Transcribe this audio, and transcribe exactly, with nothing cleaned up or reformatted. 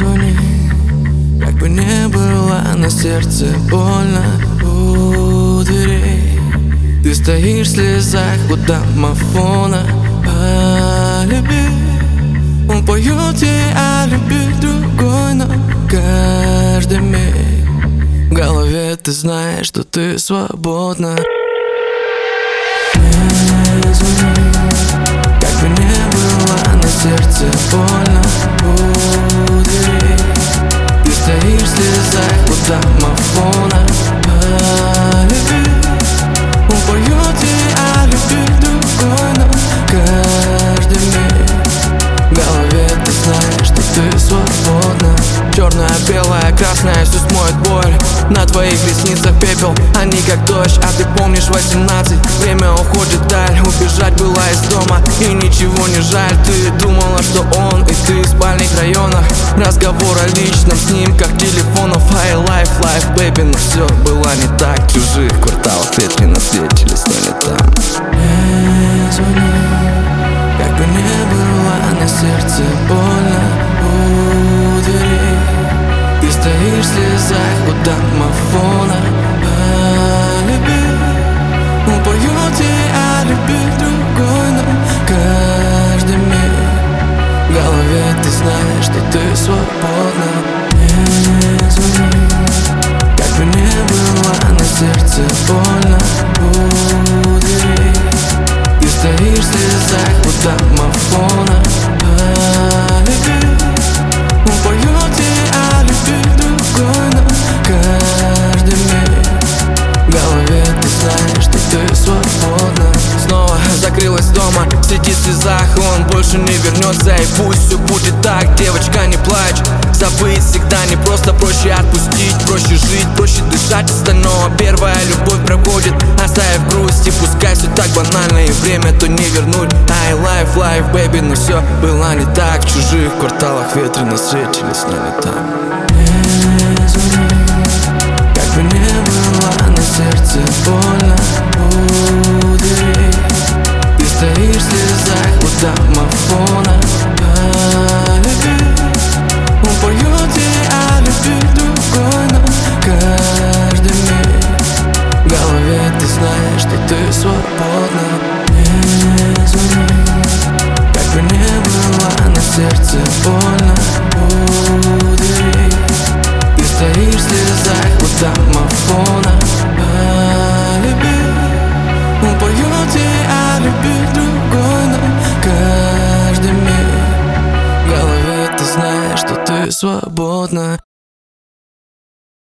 звони, как бы не было на сердце больно у дверей. Ты стоишь в слезах у домофона о любви. Он поет ей о любви другой, но каждый миг в голове ты знаешь, что ты свободна. Не звони, как бы не было на сердце больно у дверей. Ты стоишь в слезах у домофона о любви. Он поет ей о любви другой, но каждый миг в голове ты знаешь, что ты свободна. Черная, белая, красная, все смоет боль. На твоих ресницах пепел, они как дождь. А ты помнишь восемнадцать, время уходит вдаль. Убежать было из дома и ничего не жаль. Ты думала, что он и ты в спальных районах. Разговор о личном с ним, как телефонов. High life, life, baby, но все было не так. В чужих кварталах ветки насвечились, но не там. Не звони, как бы не было на сердце больно у дверей. Ты стоишь в слезах у домофона о любви. Он поет ей о любви другой, но каждый миг в голове ты знаешь, что ты свободна. Не звони, как бы не было на сердце больно у дверей. Ты стоишь в слезах у домофона о любви. Он поет ей о любви другой, но каждый миг в голове ты знаешь, что ты свободна. Снова закрылась дома, сидит в слезах, он больше не вернется. И пусть все будет так, девочка, не плачь. Забыть всегда не просто, проще отпустить. Проще жить, проще дышать, остальное первая любовь проходит, оставив грусть. И пускай все так банально и время то не вернуть. I life, life, baby, но все было не так. В чужих кварталах ветры насвечились, но не там. Не звони, как бы не было на сердце больно у дверей. Ты стоишь в слезах у домофона о любви. Он поет ей о любви другой, но каждый миг в голове ты знаешь, что ты свободна. Не звони, как бы не было на сердце больно у дверей. Ты стоишь в слезах у домофона о любви. Он поет ей о любви другой, но каждый миг в голове ты знаешь, что ты свободна.